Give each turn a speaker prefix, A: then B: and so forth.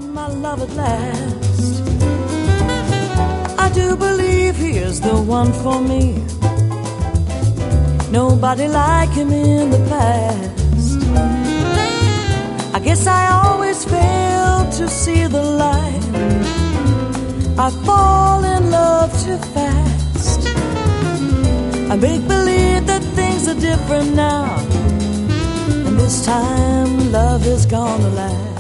A: my love at last. I do believe he is the one for me. Nobody like him in the past. I guess I always fail to see the light. I fall in love too fast. I make believe that things are different now, and this time love is gonna last.